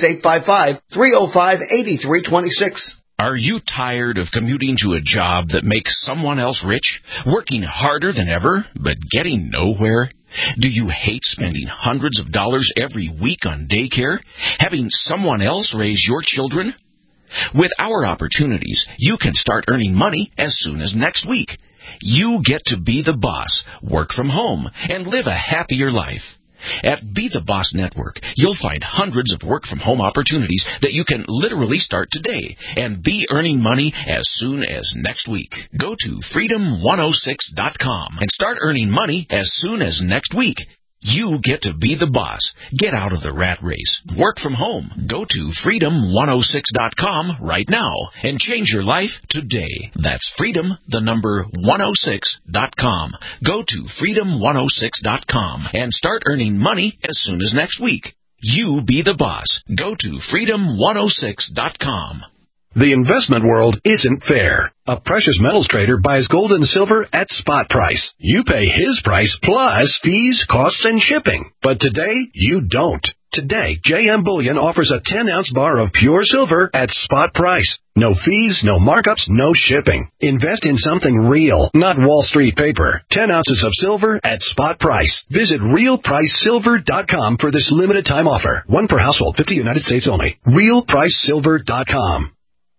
855-305-8326. Are you tired of commuting to a job that makes someone else rich, working harder than ever, but getting nowhere? Do you hate spending hundreds of dollars every week on daycare, having someone else raise your children? With our opportunities, you can start earning money as soon as next week. You get to be the boss, work from home, and live a happier life. At Be the Boss Network, you'll find hundreds of work-from-home opportunities that you can literally start today and be earning money as soon as next week. Go to freedom106.com and start earning money as soon as next week. You get to be the boss. Get out of the rat race. Work from home. Go to freedom106.com right now and change your life today. That's freedom106.com. Go to freedom106.com and start earning money as soon as next week. You be the boss. Go to freedom106.com. The investment world isn't fair. A precious metals trader buys gold and silver at spot price. You pay his price plus fees, costs, and shipping. But today, you don't. Today, JM Bullion offers a 10-ounce bar of pure silver at spot price. No fees, no markups, no shipping. Invest in something real, not Wall Street paper. 10 ounces of silver at spot price. Visit RealPriceSilver.com for this limited time offer. One per household, 50 United States only. RealPriceSilver.com.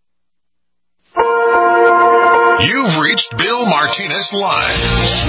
You've reached Bill Martinez Live.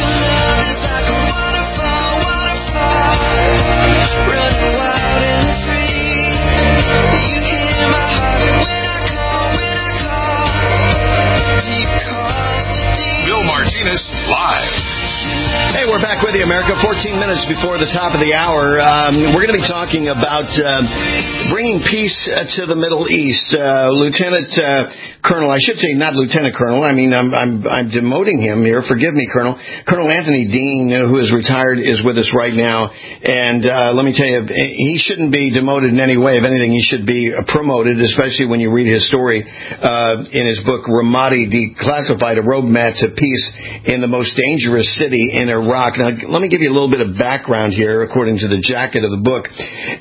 Bill Martinez Live. Hey, we're back with you, America. 14 minutes before the top of the hour. We're going to be talking about bringing peace to the Middle East. Lieutenant Colonel, I should say not Lieutenant Colonel. I mean, I'm demoting him here. Forgive me, Colonel. Colonel Anthony Dean, who is retired, is with us right now. And let me tell you, he shouldn't be demoted in any way. If anything, he should be promoted, especially when you read his story in his book, Ramadi Declassified, A Roadmap to Peace in the Most Dangerous City in Iraq. Now, let me give you a little bit of background here, according to the jacket of the book.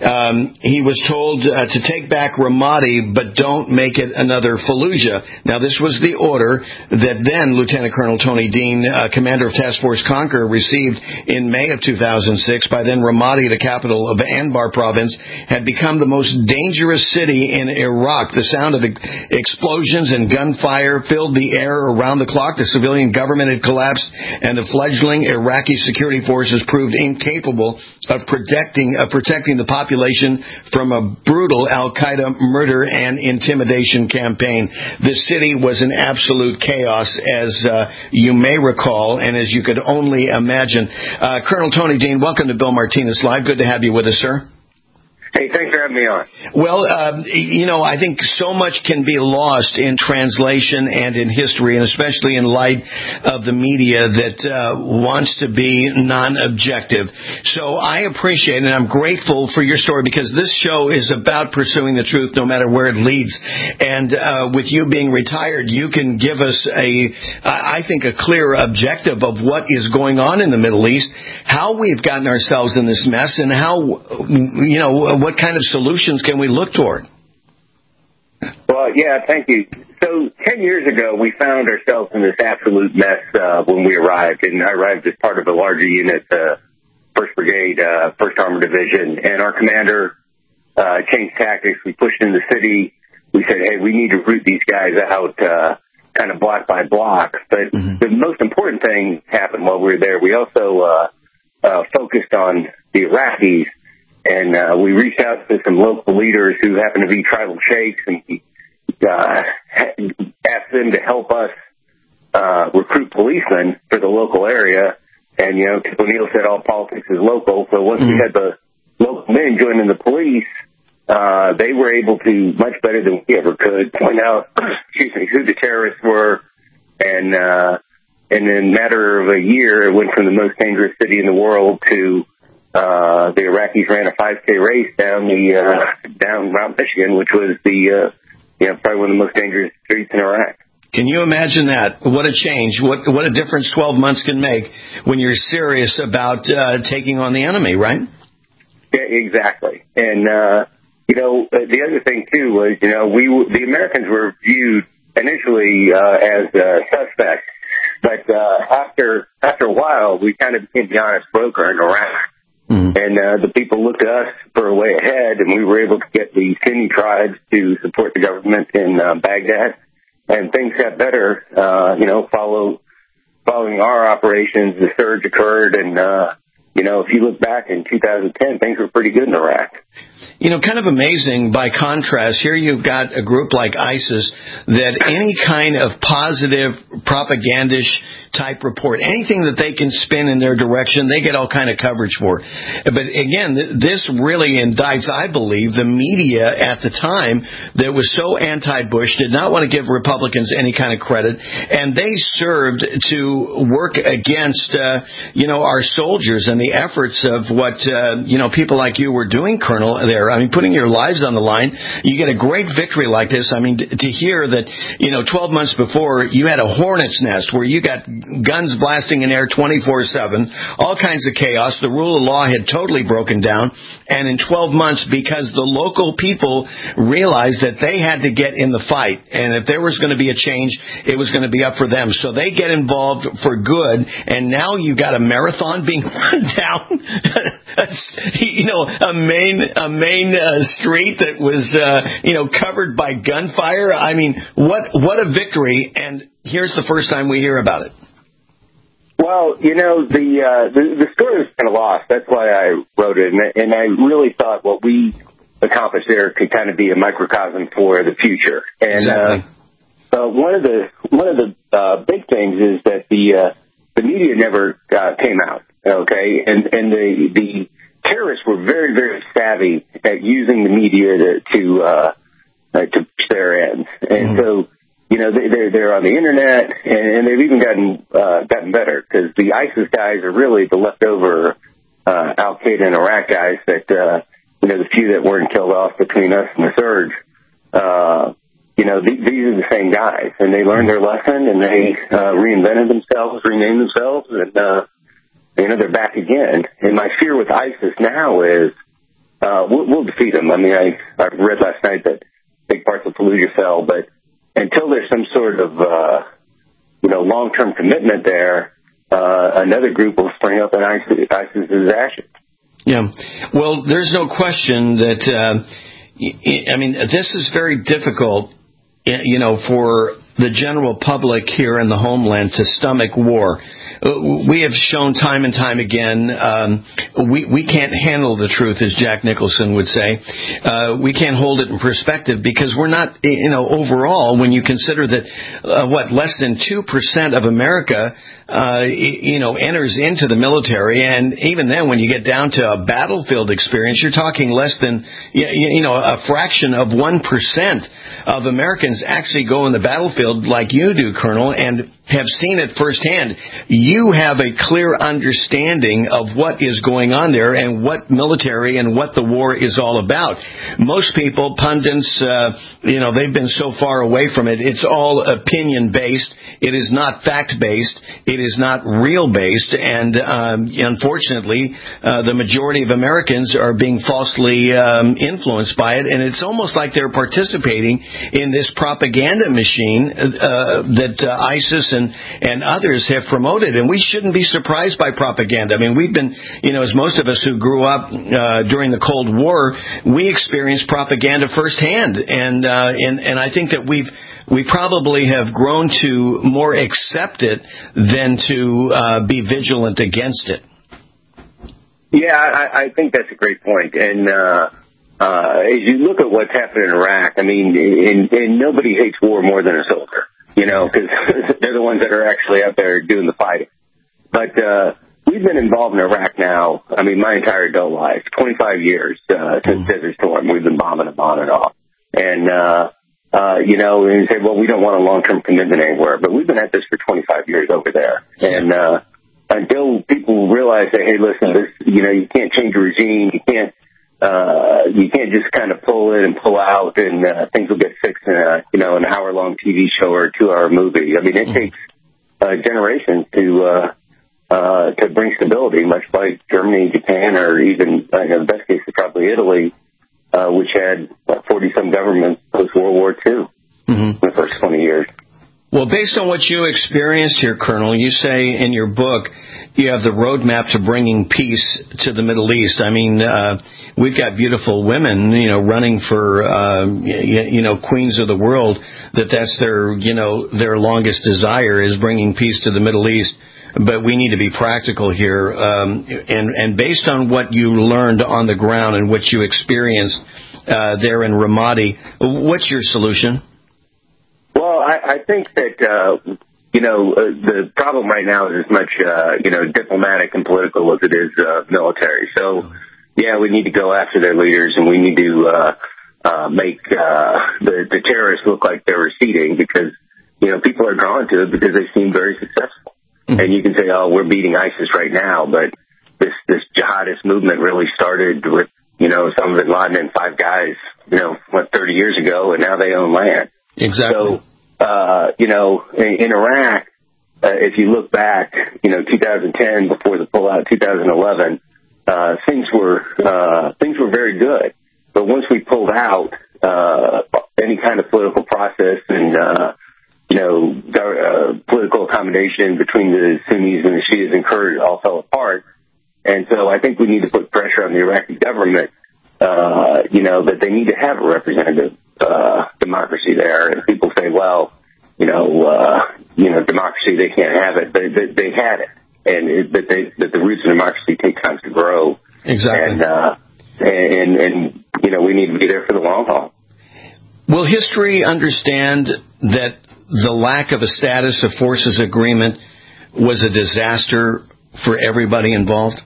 He was told to take back Ramadi, but don't make it another Fallujah. Now, this was the order that then Lieutenant Colonel Tony Dean, commander of Task Force Conquer, received in May of 2006. By then, Ramadi, the capital of Anbar province, had become the most dangerous city in Iraq. The sound of explosions and gunfire filled the air around the clock. The civilian government had collapsed, and the fledgling Iraqi security forces proved incapable of protecting the population from a brutal al-Qaeda murder and intimidation campaign. The city was in absolute chaos, as you may recall, and as you could only imagine. Colonel Tony Dean, welcome to Bill Martinez Live. Good to have you with us, sir. Hey, thanks for having me on. Well, I think so much can be lost in translation and in history, and especially in light of the media that wants to be non-objective. So I appreciate and I'm grateful for your story, because this show is about pursuing the truth no matter where it leads. And with you being retired, you can give us I think, a clear objective of what is going on in the Middle East, how we've gotten ourselves in this mess, and how, what kind of solutions can we look toward? Well, yeah, thank you. So 10 years ago, we found ourselves in this absolute mess when we arrived. And I arrived as part of a larger unit, 1st Brigade, 1st Armored Division. And our commander changed tactics. We pushed into the city. We said, hey, we need to root these guys out kind of block by block. But the most important thing happened while we were there. We also focused on the Iraqis. And we reached out to some local leaders who happen to be tribal sheikhs, and asked them to help us recruit policemen for the local area. And, Tip O'Neill said all politics is local. So once we had the local men joining the police, they were able to, much better than we ever could, point out, who the terrorists were, and in a matter of a year, it went from the most dangerous city in the world to the Iraqis ran a 5K race down Mount Michigan, which was probably one of the most dangerous streets in Iraq. Can you imagine that? What a change. What a difference 12 months can make when you're serious about taking on the enemy, right? Yeah, exactly. And, the other thing, too, was, the Americans were viewed initially as suspects. But after a while, we kind of became the honest broker in Iraq. Mm-hmm. And the people looked to us for a way ahead, and we were able to get the Sunni tribes to support the government in Baghdad. And things got better, following our operations. The surge occurred, and, if you look back in 2010, things were pretty good in Iraq. Kind of amazing, by contrast, here you've got a group like ISIS that any kind of positive propagandish type report, anything that they can spin in their direction, they get all kind of coverage for. But again, this really indicts, I believe, the media at the time that was so anti-Bush, did not want to give Republicans any kind of credit, and they served to work against, our soldiers and the efforts of what, people like you were doing, Colonel, there. I mean, putting your lives on the line. You get a great victory like this. I mean, to hear that, 12 months before, you had a hornet's nest where you got guns blasting in air 24/7, all kinds of chaos. The rule of law had totally broken down. And in 12 months, because the local people realized that they had to get in the fight, and if there was going to be a change, it was going to be up for them. So they get involved for good, and now you got a marathon being run down, a main street that was, covered by gunfire. I mean, what a victory! And here's the first time we hear about it. Well, the story was kind of lost. That's why I wrote it, and I really thought what we accomplished there could kind of be a microcosm for the future. And exactly. One of the big things is that the media never came out. Okay, and the terrorists were very, very savvy at using the media to push their ends, and so. They're on the internet, and they've even gotten better, because the ISIS guys are really the leftover Al Qaeda and Iraq guys that the few that weren't killed off between us and the surge. These are the same guys, and they learned their lesson, and they renamed themselves, and they're back again. And my fear with ISIS now is we'll defeat them. I mean, I read last night that big parts of Fallujah fell, but until there's some sort of, long-term commitment there, another group will spring up in ISIS's ashes. Yeah. Well, there's no question that, this is very difficult, for the general public here in the homeland to stomach war. We have shown time and time again, we can't handle the truth, as Jack Nicholson would say. We can't hold it in perspective because we're not, overall, when you consider that, less than 2% of America, enters into the military. And even then, when you get down to a battlefield experience, you're talking less than, a fraction of 1% of Americans actually go in the battlefield like you do, Colonel, and have seen it firsthand. You have a clear understanding of what is going on there and what military and what the war is all about. Most people, pundits, they've been so far away from it. It's all opinion-based. It is not fact-based. It is not real-based. And unfortunately, the majority of Americans are being falsely influenced by it. And it's almost like they're participating in this propaganda machine that ISIS and others have promoted, and we shouldn't be surprised by propaganda. I mean, we've been, as most of us who grew up during the Cold War, we experienced propaganda firsthand, and I think that we probably have grown to more accept it than to be vigilant against it. Yeah, I think that's a great point, and as you look at what's happened in Iraq, I mean, and nobody hates war more than a soldier. Because they're the ones that are actually out there doing the fighting. But we've been involved in Iraq now, I mean, my entire adult life, 25 years since Desert Storm. We've been bombing them on and off. And, you know, and you say, well, we don't want a long-term commitment anywhere. But we've been at this for 25 years over there. And until people realize that, hey, listen, this, you know, you can't change a regime. You can't just kind of pull in and pull out and things will get fixed in a, you know, an hour-long TV show or a 2-hour movie. I mean, it takes generations to bring stability, much like Germany, Japan, or even, in the best case, probably Italy, which had 40-some governments post-World War II in the first 20 years. Well, based on what you experienced here, Colonel, you say in your book you have the roadmap to bringing peace to the Middle East. I mean, we've got beautiful women, you know, running for, you know, queens of the world, that's their, you know, their longest desire is bringing peace to the Middle East. But we need to be practical here. And based on what you learned on the ground and what you experienced there in Ramadi, what's your solution? Well, I think that, you know, the problem right now is as much, you know, diplomatic and political as it is military. So, yeah, we need to go after their leaders, and we need to make the terrorists look like they're receding because, you know, people are drawn to it because they seem very successful. And you can say, oh, we're beating ISIS right now, but this jihadist movement really started with, you know, Osama bin Laden and 5 guys, you know, 30 years ago, and now they own land. Exactly. So, you know, in Iraq, if you look back, you know, 2010 before the pullout, 2011, things were very good. But once we pulled out, any kind of political process and, you know, political accommodation between the Sunnis and the Shias and Kurds all fell apart. And so I think we need to put pressure on the Iraqi government, you know, that they need to have a representative democracy there. And people say, well, you know, democracy, they can't have it. But they had it. And that the roots of democracy take time to grow. Exactly. And you know, we need to be there for the long haul. Will history understand that the lack of a status of forces agreement was a disaster for everybody involved?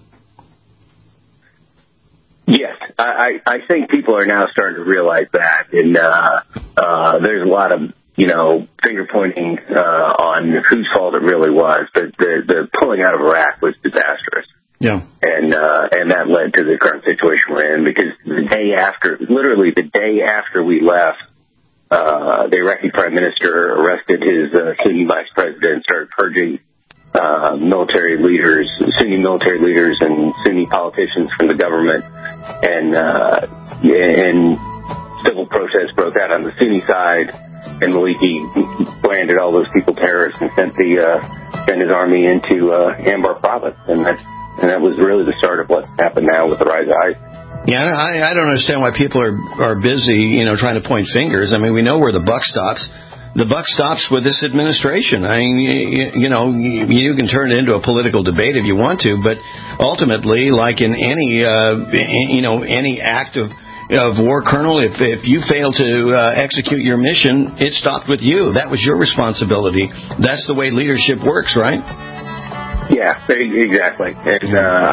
Yes, I think people are now starting to realize that, and there's a lot of, you know, finger pointing on whose fault it really was, but the pulling out of Iraq was disastrous. Yeah, and that led to the current situation we're in because literally the day after we left, the Iraqi prime minister arrested his Sunni vice president, started purging Sunni military leaders and Sunni politicians from the government, and civil protests broke out on the Sunni side, and Maliki branded all those people terrorists and sent his army into Anbar province, and that was really the start of what's happened now with the rise of ISIS. Yeah, I don't understand why people are busy, you know, trying to point fingers. I mean, we know where the buck stops. The buck stops with this administration. I mean, you know, you can turn it into a political debate if you want to, but ultimately, like in any, you know, any act of war, Colonel, if you fail to execute your mission, it stopped with you. That was your responsibility. That's the way leadership works, right? Yeah, exactly. And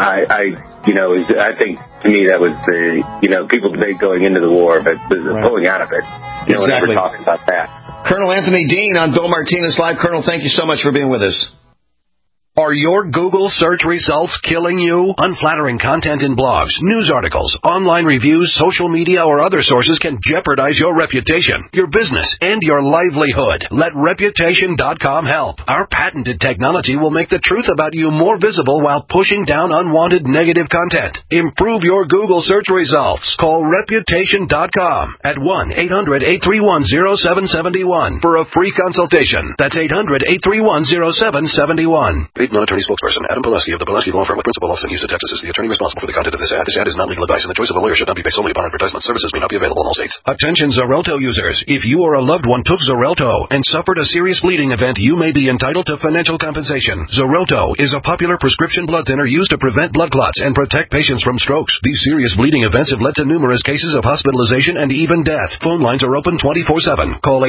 I think to me that was the, you know, people debate going into the war, but the pulling out of it, no one ever talks about that. Colonel Anthony Dean on Bill Martinez Live. Colonel, thank you so much for being with us. Are your Google search results killing you? Unflattering content in blogs, news articles, online reviews, social media, or other sources can jeopardize your reputation, your business, and your livelihood. Let Reputation.com help. Our patented technology will make the truth about you more visible while pushing down unwanted negative content. Improve your Google search results. Call Reputation.com at 1-800-831-0771 for a free consultation. That's 800-831-0771. Non-attorney spokesperson Adam Pileski of the Pileski Law Firm with principal office in Houston, Texas is the attorney responsible for the content of this ad. This ad is not legal advice, and the choice of a lawyer should not be based solely upon advertisement. Services may not be available in all states. Attention Xarelto users. If you or a loved one took Xarelto and suffered a serious bleeding event, you may be entitled to financial compensation. Xarelto is a popular prescription blood thinner used to prevent blood clots and protect patients from strokes. These serious bleeding events have led to numerous cases of hospitalization and even death. Phone lines are open 24/7. Call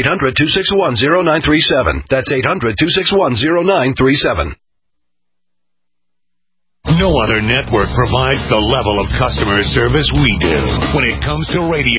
800-261-0937. That's 800-261-0937. No other network provides the level of customer service we do when it comes to radio.